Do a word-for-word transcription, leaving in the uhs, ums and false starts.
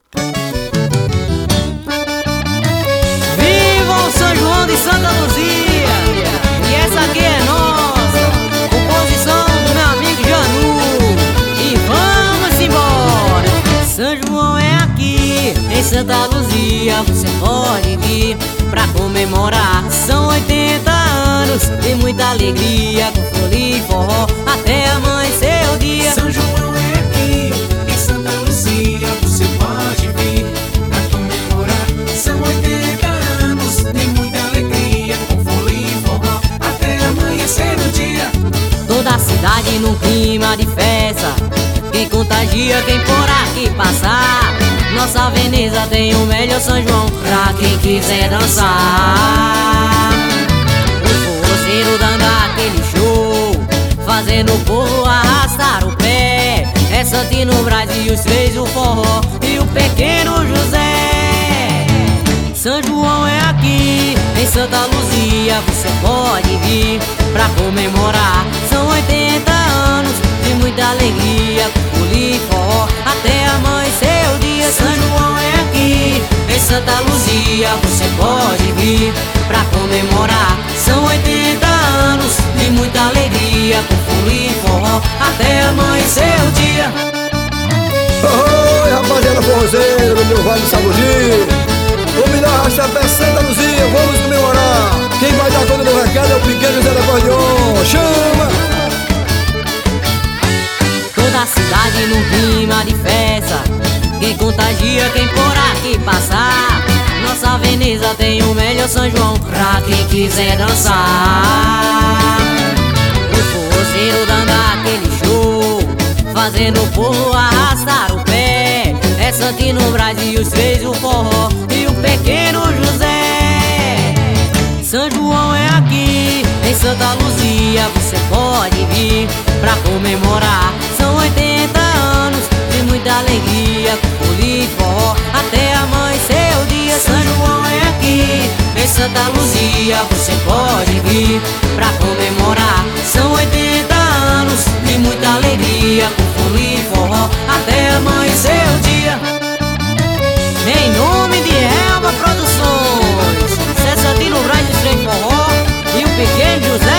Viva o São João de Santa Luzia! E essa aqui é nossa, composição do meu amigo Janu. E vamos embora! São João é aqui, em Santa Luzia. Você pode vir pra comemorar. São oitenta anos de muita alegria, com folia e forró até amanhecer o dia. São João é aqui, em Santa Luzia. Você pode vir pra comemorar. São oitenta anos de muita alegria, com folia e forró até amanhecer o dia. Toda a cidade num clima de festa, quem contagia quem por aqui passar. Nossa Veneza tem o melhor São João pra quem quiser dançar. O forrozeiro dando aquele show, fazendo o povo arrastar o pé. É Santino Brasil, fez o forró e o pequeno José. São João é aqui, em Santa Luzia. Você pode vir pra comemorar. São oitenta anos de muita alegria, com folia e forró até amanhecer o dia. São João é aqui, em Santa Luzia. Você pode vir pra comemorar. São oitenta anos de muita alegria, com folia e forró até amanhecer o dia. Oi, rapaziada forrozeira do meu Vale do Sabugi. Vamos me dar arrasta até Santa Luzia, vamos comemorar. Quem vai dar conta do recado é o pequeno José da Acordeon. Chama! Toda a cidade num clima de festa, quem contagia quem por aqui passar. Nossa Veneza tem o melhor São João pra quem quiser dançar. O forrozeiro dando aquele show, fazendo o povo arrastar o pé. É Santino Brasil, fez o forró e o pequeno José. São João é aqui, em Santa Luzia. Você pode vir pra comemorar. São oitenta anos de muita alegria, com folia e forró até amanhecer o dia. São João é aqui, em Santa Luzia. Você pode vir pra comemorar. São oitenta anos de muita alegria, com folia e forró até amanhecer o dia. Em nome de Elba Produções, Santino Brasil, Forró e o pequeno José.